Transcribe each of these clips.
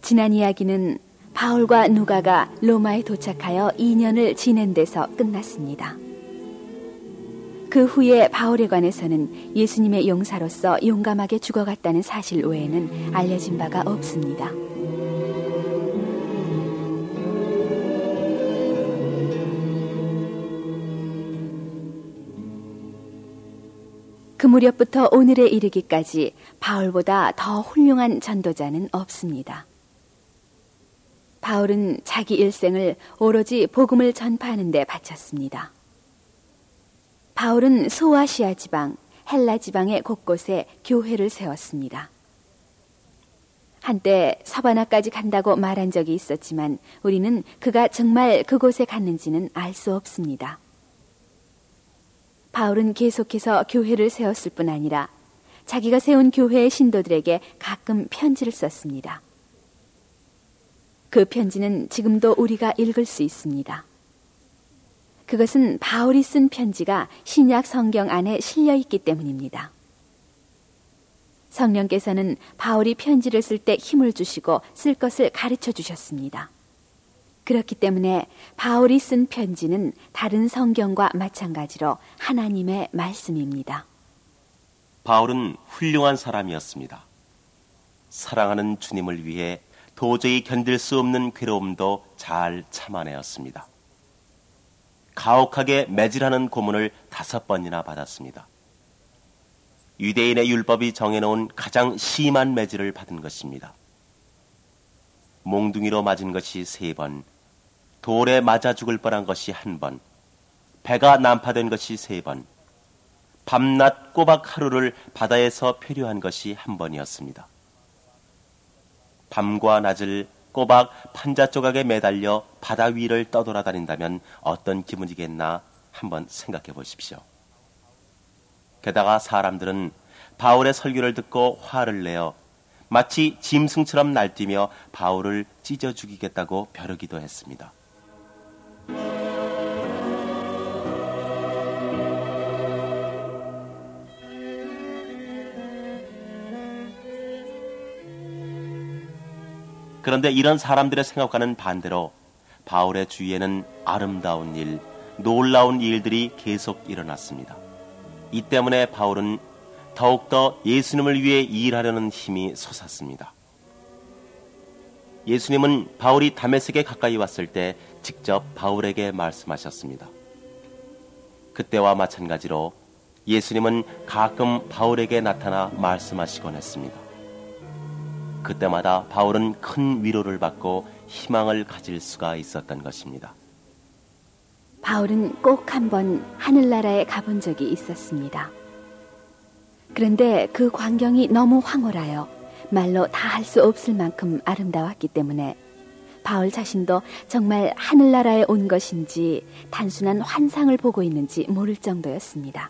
지난 이야기는 바울과 누가가 로마에 도착하여 2년을 지낸 데서 끝났습니다. 그 후에 바울에 관해서는 예수님의 용사로서 용감하게 죽어갔다는 사실 외에는 알려진 바가 없습니다. 그 무렵부터 오늘에 이르기까지 바울보다 더 훌륭한 전도자는 없습니다. 바울은 자기 일생을 오로지 복음을 전파하는 데 바쳤습니다. 바울은 소아시아 지방, 헬라 지방의 곳곳에 교회를 세웠습니다. 한때 서바나까지 간다고 말한 적이 있었지만 우리는 그가 정말 그곳에 갔는지는 알 수 없습니다. 바울은 계속해서 교회를 세웠을 뿐 아니라 자기가 세운 교회의 신도들에게 가끔 편지를 썼습니다. 그 편지는 지금도 우리가 읽을 수 있습니다. 그것은 바울이 쓴 편지가 신약 성경 안에 실려 있기 때문입니다. 성령께서는 바울이 편지를 쓸 때 힘을 주시고 쓸 것을 가르쳐 주셨습니다. 그렇기 때문에 바울이 쓴 편지는 다른 성경과 마찬가지로 하나님의 말씀입니다. 바울은 훌륭한 사람이었습니다. 사랑하는 주님을 위해 도저히 견딜 수 없는 괴로움도 잘 참아내었습니다. 가혹하게 매질하는 고문을 5번이나 받았습니다. 유대인의 율법이 정해놓은 가장 심한 매질을 받은 것입니다. 몽둥이로 맞은 것이 3번, 돌에 맞아 죽을 뻔한 것이 1번, 배가 난파된 것이 3번, 밤낮 꼬박 하루를 바다에서 표류한 것이 1번이었습니다. 밤과 낮을 꼬박 판자 조각에 매달려 바다 위를 떠돌아다닌다면 어떤 기분이겠나 한번 생각해 보십시오. 게다가 사람들은 바울의 설교를 듣고 화를 내어 마치 짐승처럼 날뛰며 바울을 찢어 죽이겠다고 벼르기도 했습니다. 그런데 이런 사람들의 생각과는 반대로 바울의 주위에는 아름다운 일, 놀라운 일들이 계속 일어났습니다. 이 때문에 바울은 더욱더 예수님을 위해 일하려는 힘이 솟았습니다. 예수님은 바울이 다메섹에 가까이 왔을 때 직접 바울에게 말씀하셨습니다. 그때와 마찬가지로 예수님은 가끔 바울에게 나타나 말씀하시곤 했습니다. 그때마다 바울은 큰 위로를 받고 희망을 가질 수가 있었던 것입니다. 바울은 꼭 한번 하늘나라에 가본 적이 있었습니다. 그런데 그 광경이 너무 황홀하여 말로 다 할 수 없을 만큼 아름다웠기 때문에 바울 자신도 정말 하늘나라에 온 것인지 단순한 환상을 보고 있는지 모를 정도였습니다.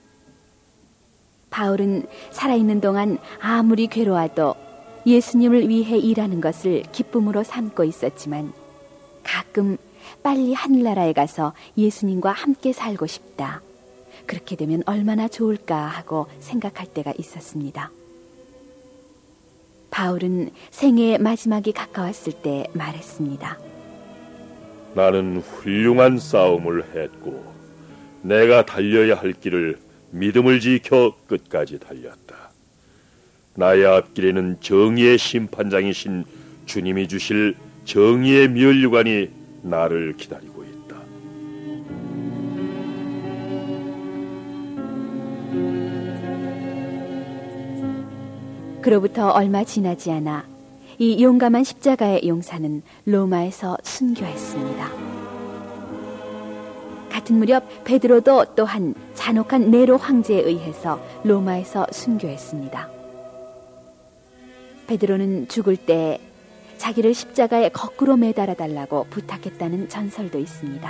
바울은 살아있는 동안 아무리 괴로워도 예수님을 위해 일하는 것을 기쁨으로 삼고 있었지만 가끔 빨리 하늘나라에 가서 예수님과 함께 살고 싶다. 그렇게 되면 얼마나 좋을까 하고 생각할 때가 있었습니다. 바울은 생애의 마지막이 가까웠을 때 말했습니다. 나는 훌륭한 싸움을 했고 내가 달려야 할 길을 믿음을 지켜 끝까지 달렸다. 나의 앞길에는 정의의 심판장이신 주님이 주실 정의의 면류관이 나를 기다리고 있다. 그로부터 얼마 지나지 않아 이 용감한 십자가의 용사는 로마에서 순교했습니다. 같은 무렵 베드로도 또한 잔혹한 네로 황제에 의해서 로마에서 순교했습니다. 베드로는 죽을 때 자기를 십자가에 거꾸로 매달아 달라고 부탁했다는 전설도 있습니다.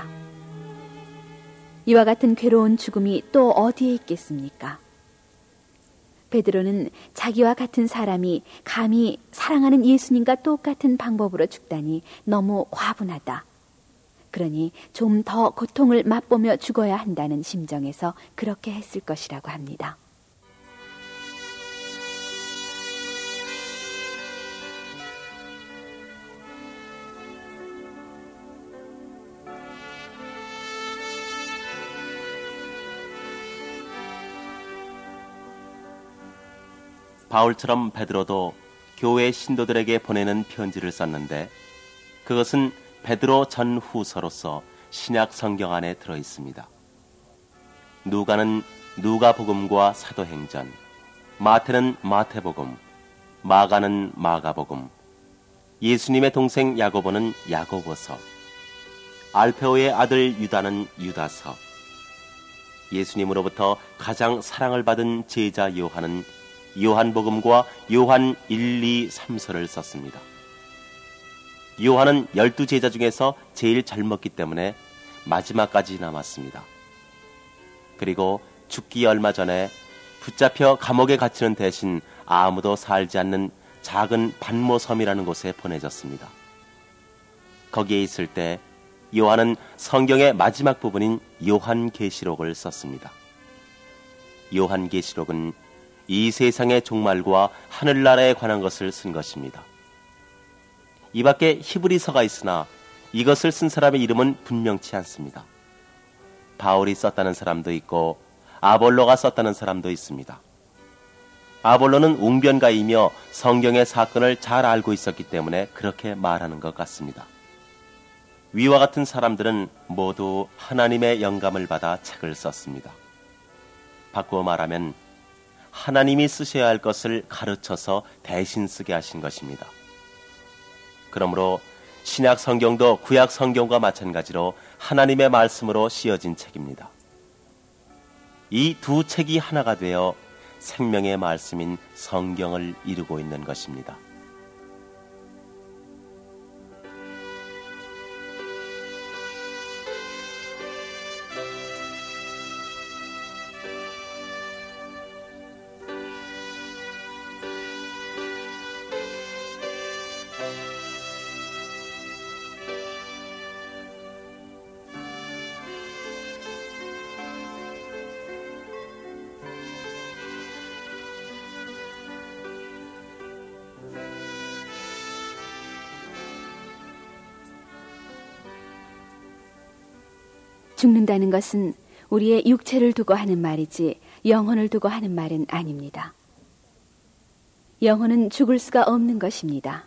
이와 같은 괴로운 죽음이 또 어디에 있겠습니까? 베드로는 자기와 같은 사람이 감히 사랑하는 예수님과 똑같은 방법으로 죽다니 너무 과분하다. 그러니 좀 더 고통을 맛보며 죽어야 한다는 심정에서 그렇게 했을 것이라고 합니다. 바울처럼 베드로도 교회 신도들에게 보내는 편지를 썼는데 그것은 베드로 전후서로서 신약 성경 안에 들어 있습니다. 누가는 누가복음과 사도행전, 마태는 마태복음, 마가는 마가복음, 예수님의 동생 야고보는 야고보서, 알페오의 아들 유다는 유다서, 예수님으로부터 가장 사랑을 받은 제자 요한은 요한복음과 요한 1, 2, 3서를 썼습니다. 요한은 12제자 중에서 제일 젊었기 때문에 마지막까지 남았습니다. 그리고 죽기 얼마 전에 붙잡혀 감옥에 갇히는 대신 아무도 살지 않는 작은 반모섬이라는 곳에 보내졌습니다. 거기에 있을 때 요한은 성경의 마지막 부분인 요한계시록을 썼습니다. 요한계시록은 이 세상의 종말과 하늘나라에 관한 것을 쓴 것입니다. 이 밖에 히브리서가 있으나 이것을 쓴 사람의 이름은 분명치 않습니다. 바울이 썼다는 사람도 있고 아볼로가 썼다는 사람도 있습니다. 아볼로는 웅변가이며 성경의 사건을 잘 알고 있었기 때문에 그렇게 말하는 것 같습니다. 위와 같은 사람들은 모두 하나님의 영감을 받아 책을 썼습니다. 바꾸어 말하면 하나님이 쓰셔야 할 것을 가르쳐서 대신 쓰게 하신 것입니다. 그러므로 신약 성경도 구약 성경과 마찬가지로 하나님의 말씀으로 씌어진 책입니다. 이 두 책이 하나가 되어 생명의 말씀인 성경을 이루고 있는 것입니다. 죽는다는 것은 우리의 육체를 두고 하는 말이지 영혼을 두고 하는 말은 아닙니다. 영혼은 죽을 수가 없는 것입니다.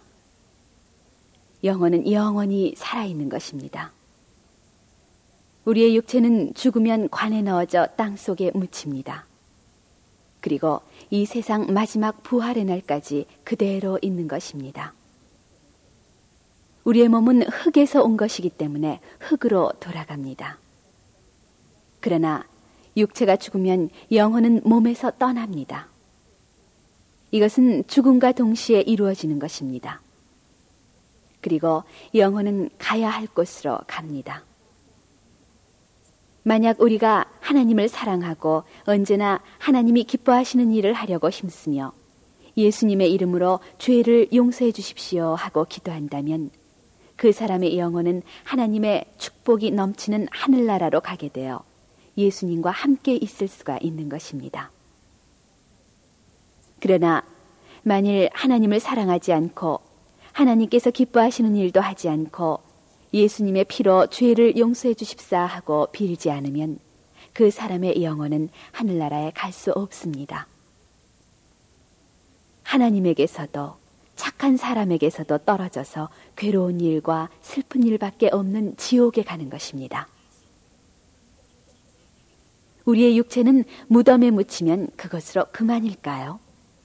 영혼은 영원히 살아있는 것입니다. 우리의 육체는 죽으면 관에 넣어져 땅 속에 묻힙니다. 그리고 이 세상 마지막 부활의 날까지 그대로 있는 것입니다. 우리의 몸은 흙에서 온 것이기 때문에 흙으로 돌아갑니다. 그러나 육체가 죽으면 영혼은 몸에서 떠납니다. 이것은 죽음과 동시에 이루어지는 것입니다. 그리고 영혼은 가야 할 곳으로 갑니다. 만약 우리가 하나님을 사랑하고 언제나 하나님이 기뻐하시는 일을 하려고 힘쓰며 예수님의 이름으로 죄를 용서해 주십시오 하고 기도한다면 그 사람의 영혼은 하나님의 축복이 넘치는 하늘나라로 가게 되어 예수님과 함께 있을 수가 있는 것입니다. 그러나 만일 하나님을 사랑하지 않고 하나님께서 기뻐하시는 일도 하지 않고 예수님의 피로 죄를 용서해 주십사 하고 빌지 않으면 그 사람의 영혼은 하늘나라에 갈 수 없습니다. 하나님에게서도 착한 사람에게서도 떨어져서 괴로운 일과 슬픈 일밖에 없는 지옥에 가는 것입니다. 우리의 육체는 무덤에 묻히면 그것으로 그만일까요?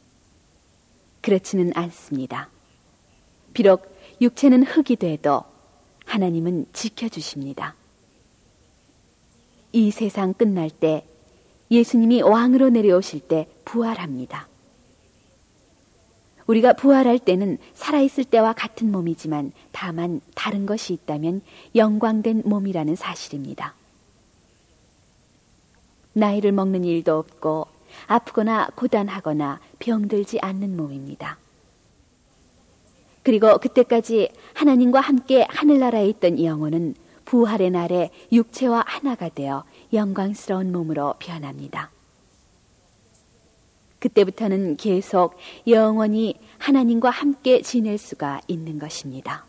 그렇지는 않습니다. 비록 육체는 흙이 돼도 하나님은 지켜주십니다. 이 세상 끝날 때 예수님이 왕으로 내려오실 때 부활합니다. 우리가 부활할 때는 살아있을 때와 같은 몸이지만 다만 다른 것이 있다면 영광된 몸이라는 사실입니다. 나이를 먹는 일도 없고 아프거나 고단하거나 병들지 않는 몸입니다. 그리고 그때까지 하나님과 함께 하늘나라에 있던 영혼은 부활의 날에 육체와 하나가 되어 영광스러운 몸으로 변합니다. 그때부터는 계속 영원히 하나님과 함께 지낼 수가 있는 것입니다.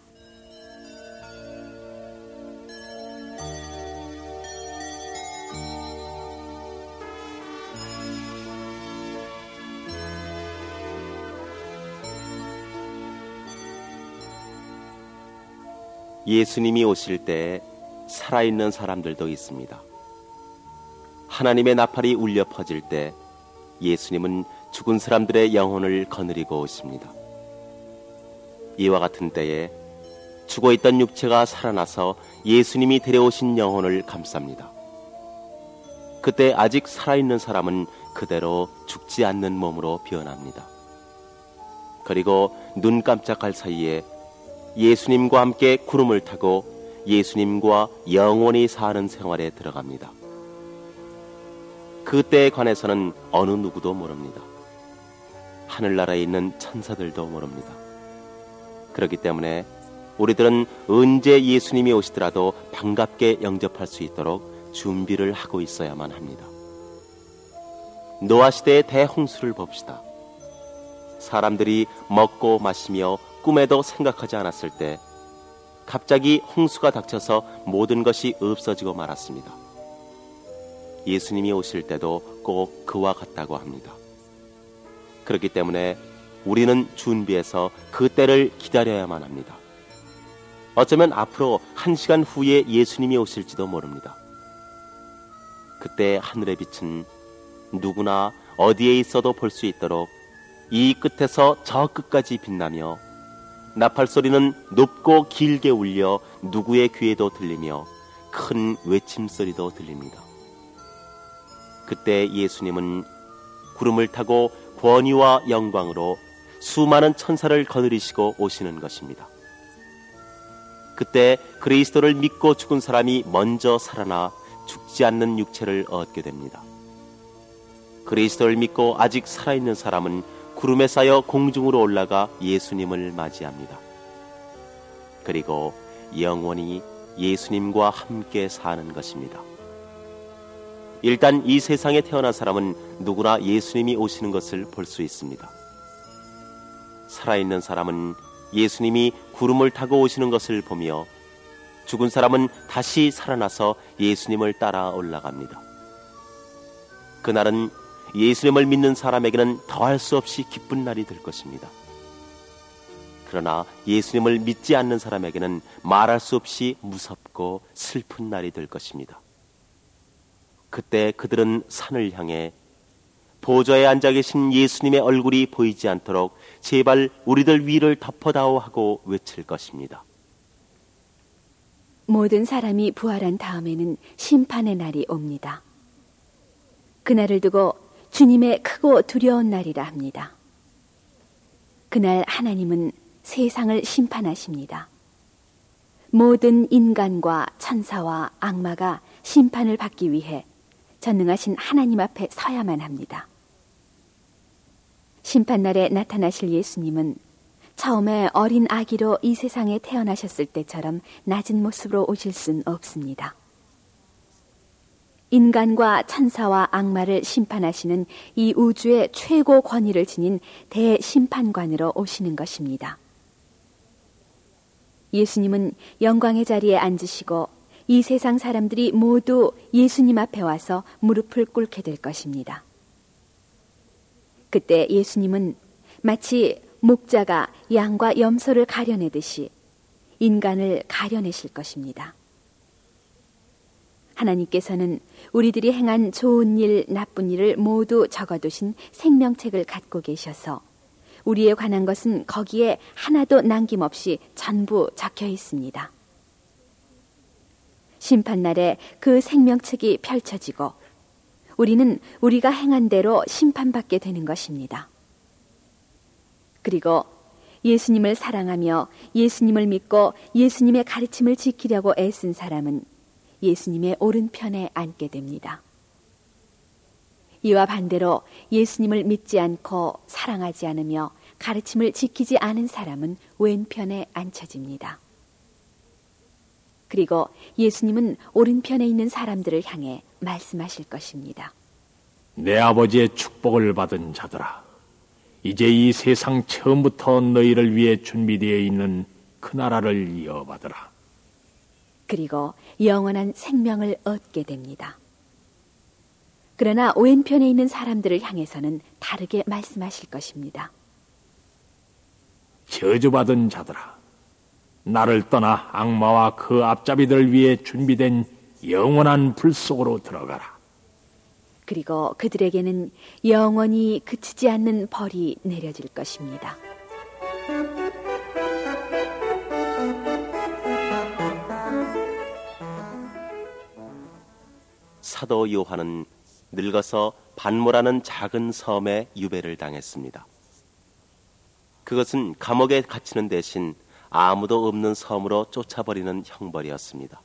예수님이 오실 때 살아있는 사람들도 있습니다. 하나님의 나팔이 울려 퍼질 때 예수님은 죽은 사람들의 영혼을 거느리고 오십니다. 이와 같은 때에 죽어있던 육체가 살아나서 예수님이 데려오신 영혼을 감쌉니다. 그때 아직 살아있는 사람은 그대로 죽지 않는 몸으로 변합니다. 그리고 눈 깜짝할 사이에 예수님과 함께 구름을 타고 예수님과 영원히 사는 생활에 들어갑니다. 그때에 관해서는 어느 누구도 모릅니다. 하늘나라에 있는 천사들도 모릅니다. 그렇기 때문에 우리들은 언제 예수님이 오시더라도 반갑게 영접할 수 있도록 준비를 하고 있어야만 합니다. 노아 시대의 대홍수를 봅시다. 사람들이 먹고 마시며 꿈에도 생각하지 않았을 때 갑자기 홍수가 닥쳐서 모든 것이 없어지고 말았습니다. 예수님이 오실 때도 꼭 그와 같다고 합니다. 그렇기 때문에 우리는 준비해서 그 때를 기다려야만 합니다. 어쩌면 앞으로 1시간 후에 예수님이 오실지도 모릅니다. 그때 하늘의 빛은 누구나 어디에 있어도 볼 수 있도록 이 끝에서 저 끝까지 빛나며 나팔 소리는 높고 길게 울려 누구의 귀에도 들리며 큰 외침소리도 들립니다. 그때 예수님은 구름을 타고 권위와 영광으로 수많은 천사를 거느리시고 오시는 것입니다. 그때 그리스도를 믿고 죽은 사람이 먼저 살아나 죽지 않는 육체를 얻게 됩니다. 그리스도를 믿고 아직 살아있는 사람은 구름에 쌓여 공중으로 올라가 예수님을 맞이합니다. 그리고 영원히 예수님과 함께 사는 것입니다. 일단 이 세상에 태어난 사람은 누구나 예수님이 오시는 것을 볼 수 있습니다. 살아있는 사람은 예수님이 구름을 타고 오시는 것을 보며 죽은 사람은 다시 살아나서 예수님을 따라 올라갑니다. 그날은 예수님을 믿는 사람에게는 더할 수 없이 기쁜 날이 될 것입니다. 그러나 예수님을 믿지 않는 사람에게는 말할 수 없이 무섭고 슬픈 날이 될 것입니다. 그때 그들은 산을 향해 보좌에 앉아 계신 예수님의 얼굴이 보이지 않도록 제발 우리들 위를 덮어다오 하고 외칠 것입니다. 모든 사람이 부활한 다음에는 심판의 날이 옵니다. 그날을 두고 주님의 크고 두려운 날이라 합니다. 그날 하나님은 세상을 심판하십니다. 모든 인간과 천사와 악마가 심판을 받기 위해 전능하신 하나님 앞에 서야만 합니다. 심판날에 나타나실 예수님은 처음에 어린 아기로 이 세상에 태어나셨을 때처럼 낮은 모습으로 오실 순 없습니다. 인간과 천사와 악마를 심판하시는 이 우주의 최고 권위를 지닌 대심판관으로 오시는 것입니다. 예수님은 영광의 자리에 앉으시고 이 세상 사람들이 모두 예수님 앞에 와서 무릎을 꿇게 될 것입니다. 그때 예수님은 마치 목자가 양과 염소를 가려내듯이 인간을 가려내실 것입니다. 하나님께서는 우리들이 행한 좋은 일, 나쁜 일을 모두 적어두신 생명책을 갖고 계셔서 우리에 관한 것은 거기에 하나도 남김없이 전부 적혀 있습니다. 심판날에 그 생명책이 펼쳐지고 우리는 우리가 행한 대로 심판받게 되는 것입니다. 그리고 예수님을 사랑하며 예수님을 믿고 예수님의 가르침을 지키려고 애쓴 사람은 예수님의 오른편에 앉게 됩니다. 이와 반대로 예수님을 믿지 않고 사랑하지 않으며 가르침을 지키지 않은 사람은 왼편에 앉혀집니다. 그리고 예수님은 오른편에 있는 사람들을 향해 말씀하실 것입니다. 내 아버지의 축복을 받은 자들아, 이제 이 세상 처음부터 너희를 위해 준비되어 있는 그 나라를 이어받으라. 그리고 영원한 생명을 얻게 됩니다. 그러나 왼편에 있는 사람들을 향해서는 다르게 말씀하실 것입니다. 저주받은 자들아, 나를 떠나 악마와 그 앞잡이들을 위해 준비된 영원한 불 속으로 들어가라. 그리고 그들에게는 영원히 그치지 않는 벌이 내려질 것입니다. 사도 요한은 늙어서 반모라는 작은 섬에 유배를 당했습니다. 그것은 감옥에 갇히는 대신 아무도 없는 섬으로 쫓아버리는 형벌이었습니다.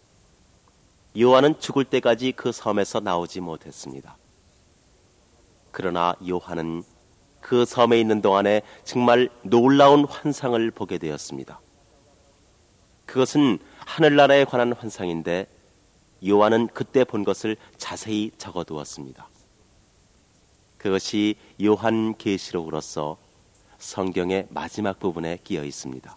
요한은 죽을 때까지 그 섬에서 나오지 못했습니다. 그러나 요한은 그 섬에 있는 동안에 정말 놀라운 환상을 보게 되었습니다. 그것은 하늘나라에 관한 환상인데 요한은 그때 본 것을 자세히 적어두었습니다. 그것이 요한계시록으로서 성경의 마지막 부분에 끼어 있습니다.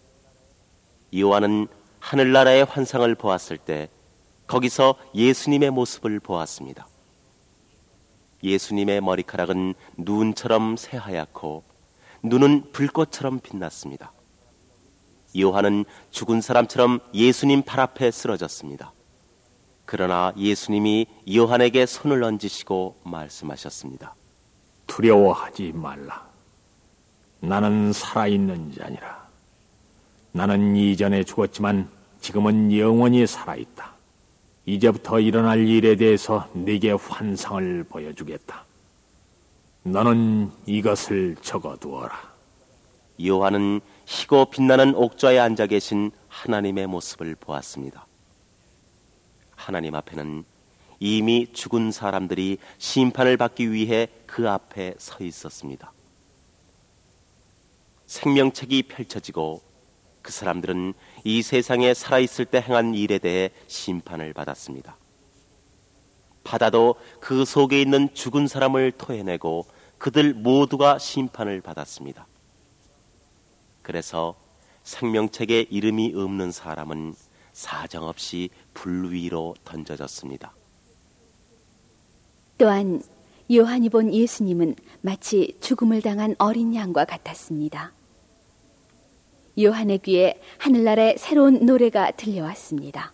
요한은 하늘나라의 환상을 보았을 때 거기서 예수님의 모습을 보았습니다. 예수님의 머리카락은 눈처럼 새하얗고 눈은 불꽃처럼 빛났습니다. 요한은 죽은 사람처럼 예수님 발 앞에 쓰러졌습니다. 그러나 예수님이 요한에게 손을 얹으시고 말씀하셨습니다. 두려워하지 말라. 나는 살아있는 자니라. 나는 이전에 죽었지만 지금은 영원히 살아있다. 이제부터 일어날 일에 대해서 네게 환상을 보여주겠다. 너는 이것을 적어두어라. 요한은 희고 빛나는 옥좌에 앉아 계신 하나님의 모습을 보았습니다. 하나님 앞에는 이미 죽은 사람들이 심판을 받기 위해 그 앞에 서 있었습니다. 생명책이 펼쳐지고 그 사람들은 이 세상에 살아있을 때 행한 일에 대해 심판을 받았습니다. 바다도 그 속에 있는 죽은 사람을 토해내고 그들 모두가 심판을 받았습니다. 그래서 생명책에 이름이 없는 사람은 사정없이 불 위로 던져졌습니다. 또한 요한이 본 예수님은 마치 죽음을 당한 어린 양과 같았습니다. 요한의 귀에 하늘나라의 새로운 노래가 들려왔습니다.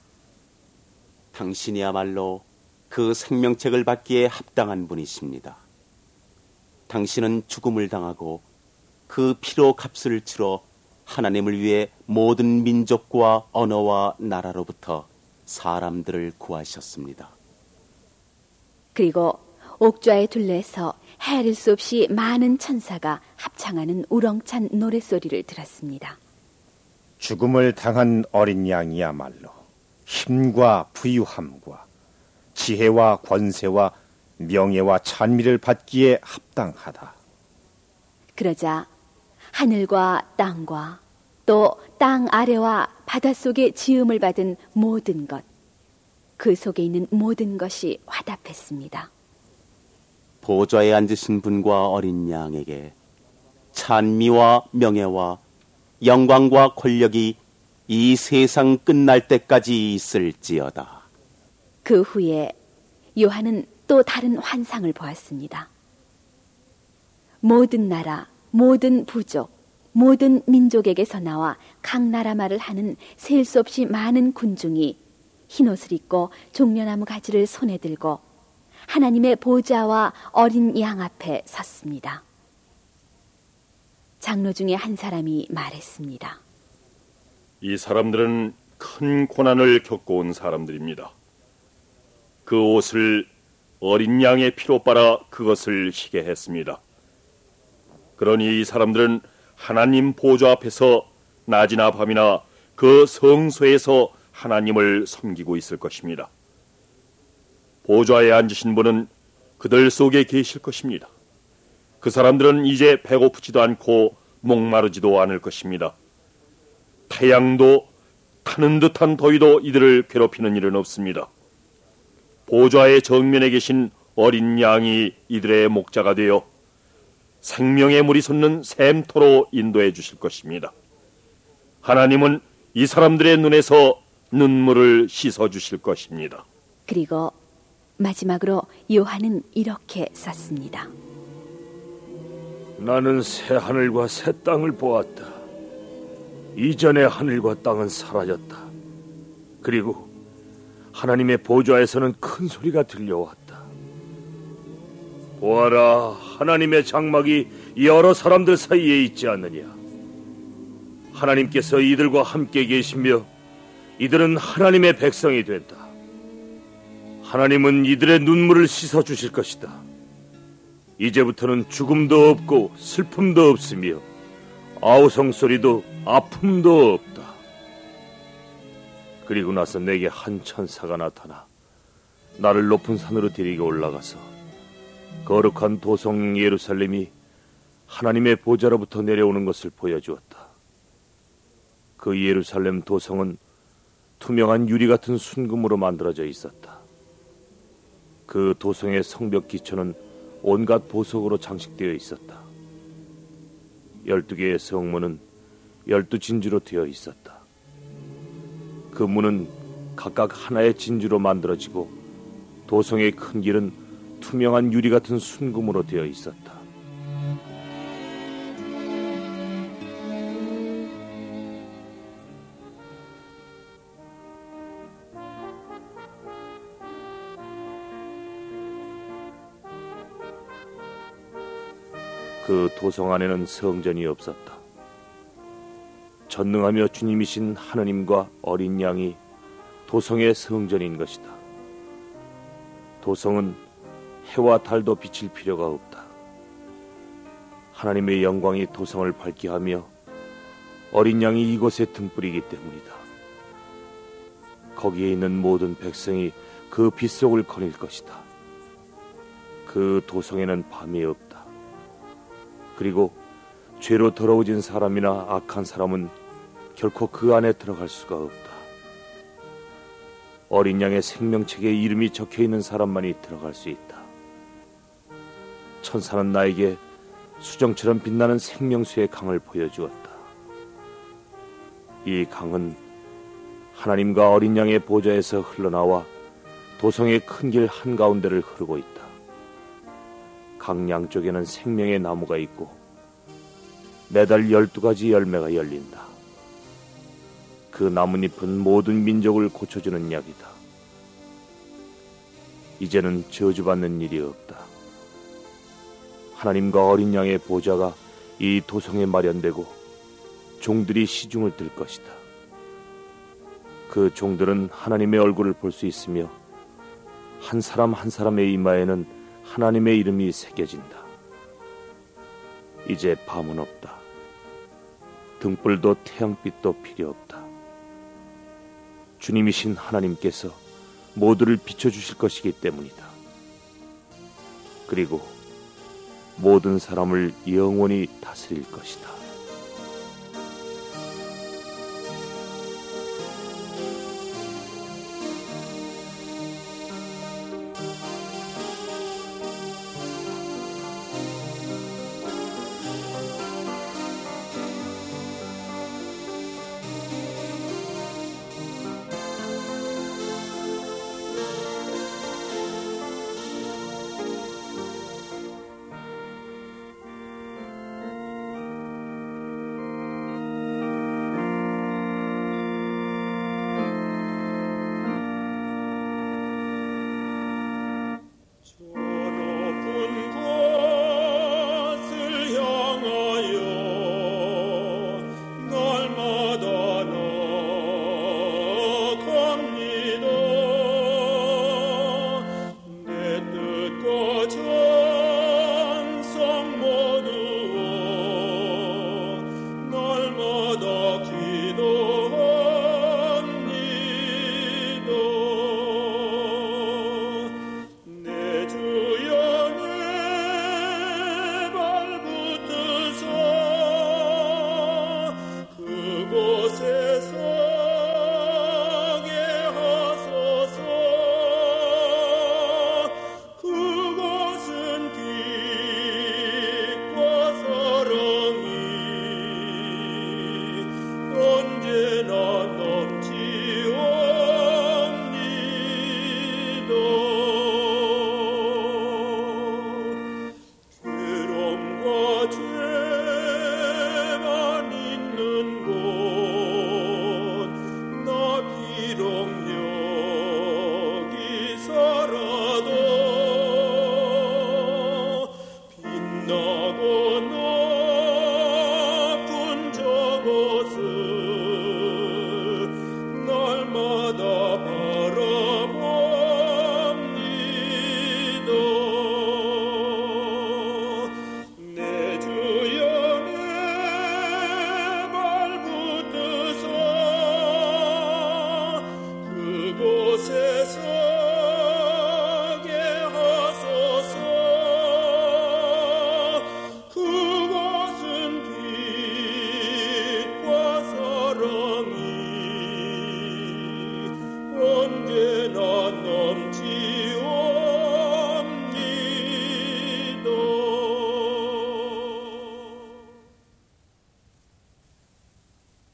당신이야말로 그 생명책을 받기에 합당한 분이십니다. 당신은 죽음을 당하고 그 피로 값을 치러 하나님을 위해 모든 민족과 언어와 나라로부터 사람들을 구하셨습니다. 그리고 옥좌의 둘레에서 헤아릴 수 없이 많은 천사가 합창하는 우렁찬 노랫소리를 들었습니다. 죽음을 당한 어린 양이야말로 힘과 부유함과 지혜와 권세와 명예와 찬미를 받기에 합당하다. 그러자 하늘과 땅과 또 땅 아래와 바닷속에 지음을 받은 모든 것, 그 속에 있는 모든 것이 화답했습니다. 보좌에 앉으신 분과 어린 양에게 찬미와 명예와 영광과 권력이 이 세상 끝날 때까지 있을지어다. 그 후에 요한은 또 다른 환상을 보았습니다. 모든 나라, 모든 부족, 모든 민족에게서 나와 각 나라 말을 하는 셀 수 없이 많은 군중이 흰옷을 입고 종려나무 가지를 손에 들고 하나님의 보좌와 어린 양 앞에 섰습니다. 장로 중에 한 사람이 말했습니다. 이 사람들은 큰 고난을 겪고 온 사람들입니다. 그 옷을 어린 양의 피로 빨아 그것을 희게 했습니다. 그러니 이 사람들은 하나님 보좌 앞에서 낮이나 밤이나 그 성소에서 하나님을 섬기고 있을 것입니다. 보좌에 앉으신 분은 그들 속에 계실 것입니다. 그 사람들은 이제 배고프지도 않고 목마르지도 않을 것입니다. 태양도 타는 듯한 더위도 이들을 괴롭히는 일은 없습니다. 보좌의 정면에 계신 어린 양이 이들의 목자가 되어 생명의 물이 솟는 샘터로 인도해 주실 것입니다. 하나님은 이 사람들의 눈에서 눈물을 씻어 주실 것입니다. 그리고 마지막으로 요한은 이렇게 썼습니다. 나는 새 하늘과 새 땅을 보았다. 이전에 하늘과 땅은 사라졌다. 그리고 하나님의 보좌에서는 큰 소리가 들려왔다. 보아라, 하나님의 장막이 여러 사람들 사이에 있지 않느냐. 하나님께서 이들과 함께 계시며 이들은 하나님의 백성이 된다. 하나님은 이들의 눈물을 씻어주실 것이다. 이제부터는 죽음도 없고 슬픔도 없으며 아우성 소리도 아픔도 없다. 그리고 나서 내게 한 천사가 나타나 나를 높은 산으로 데리고 올라가서 거룩한 도성 예루살렘이 하나님의 보좌로부터 내려오는 것을 보여주었다. 그 예루살렘 도성은 투명한 유리 같은 순금으로 만들어져 있었다. 그 도성의 성벽 기초는 온갖 보석으로 장식되어 있었다. 12개의 성문은 12진주로 되어 있었다. 그 문은 각각 하나의 진주로 만들어지고 도성의 큰 길은 투명한 유리 같은 순금으로 되어 있었다. 그 도성 안에는 성전이 없었다. 전능하며 주님이신 하느님과 어린 양이 도성의 성전인 것이다. 도성은 해와 달도 비칠 필요가 없다. 하나님의 영광이 도성을 밝게 하며 어린 양이 이곳에 등불이기 때문이다. 거기에 있는 모든 백성이 그 빛 속을 거닐 것이다. 그 도성에는 밤이 없다. 그리고 죄로 더러워진 사람이나 악한 사람은 결코 그 안에 들어갈 수가 없다. 어린 양의 생명책에 이름이 적혀있는 사람만이 들어갈 수 있다. 천사는 나에게 수정처럼 빛나는 생명수의 강을 보여주었다. 이 강은 하나님과 어린 양의 보좌에서 흘러나와 도성의 큰 길 한가운데를 흐르고 있다. 강 양쪽에는 생명의 나무가 있고 매달 12가지 열매가 열린다. 그 나뭇잎은 모든 민족을 고쳐주는 약이다. 이제는 저주받는 일이 없다. 하나님과 어린 양의 보좌가 이 도성에 마련되고 종들이 시중을 뜰 것이다. 그 종들은 하나님의 얼굴을 볼 수 있으며 한 사람 한 사람의 이마에는 하나님의 이름이 새겨진다. 이제 밤은 없다. 등불도 태양빛도 필요 없다. 주님이신 하나님께서 모두를 비춰주실 것이기 때문이다. 그리고 모든 사람을 영원히 다스릴 것이다.